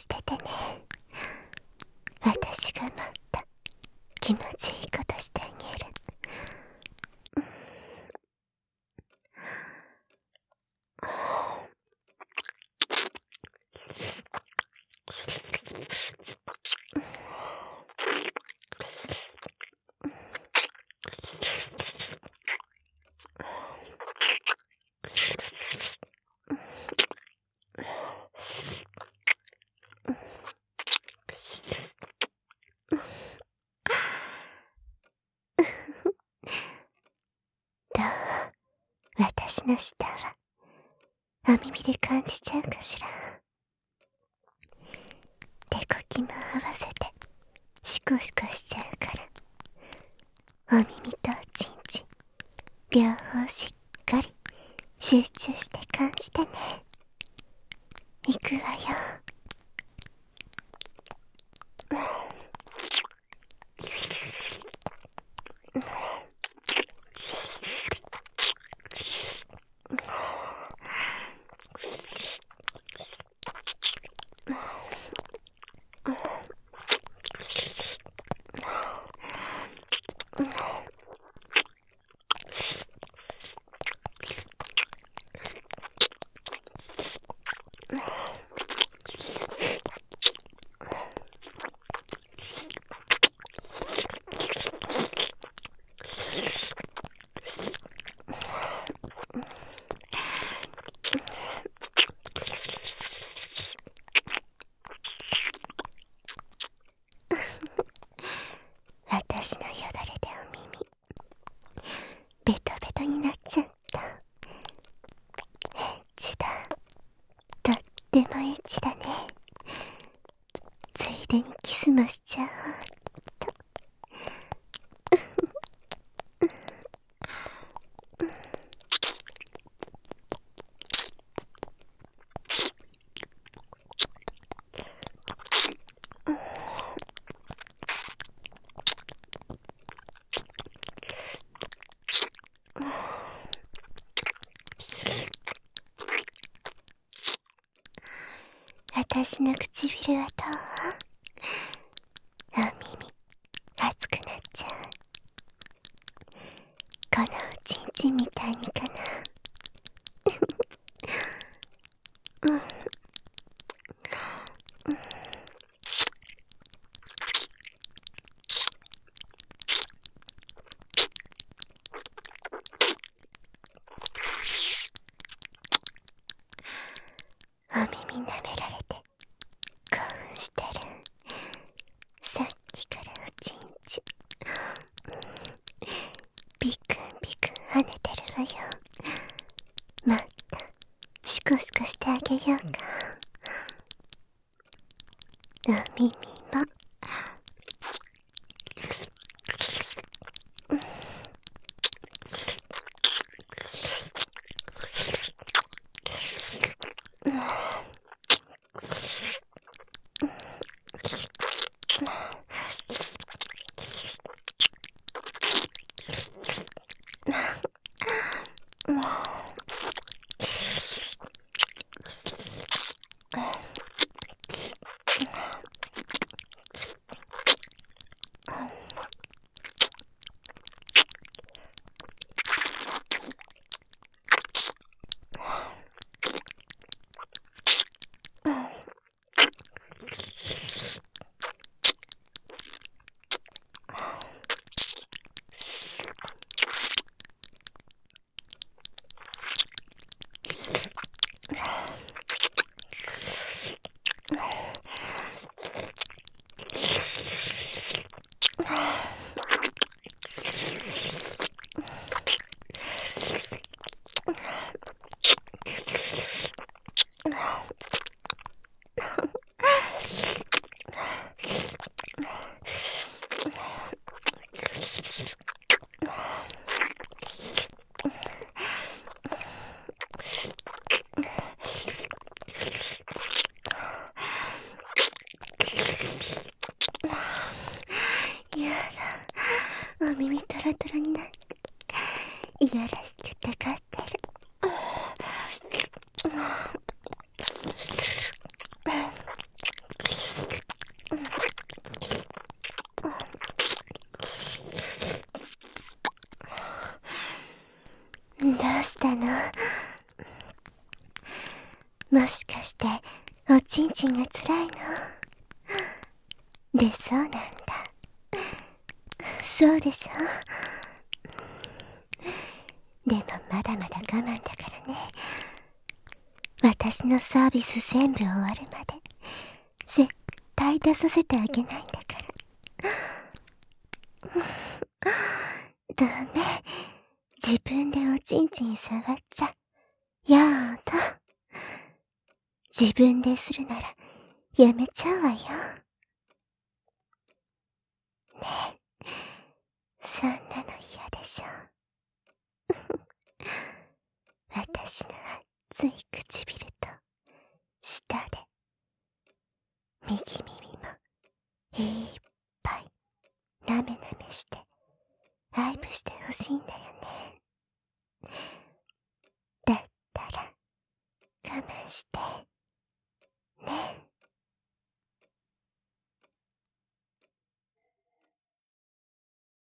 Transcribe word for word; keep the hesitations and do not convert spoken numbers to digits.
しててね。私がもっと気持ちいいことしてあげる。どう？私の舌はお耳で感じちゃうかしら。手こきも合わせてシコシコしちゃうから、お耳とおちんちん両方しっかり集中して感じてね。いくわよ。私のよだれでお耳ベトベトになっちゃった。エッチだ。とってもエッチだね。ついでにキスもしちゃおうっと。私の唇はどう？お耳熱くなっちゃう。このおちんちんみたいにかな。うん。お耳舐められて興奮してる。さっきからおちんちビクンビクン跳ねてるわよ。もっとシコシコしてあげようか。お耳もお耳トロトロになっていやらしくてかってる。 どうしたの？もしかしておちんちんがつらいの？で、そうなんだ。そうでしょ。でもまだまだ我慢だからね。私のサービス全部終わるまで絶対出させてあげないんだから。ダメ。自分でおちんちん触っちゃやだ。自分でするならやめちゃうわよ。ねえ、そんなの嫌でしょ。私の熱い唇と舌で右耳もいっぱいなめなめして愛撫してほしいんだよね。だったら我慢して。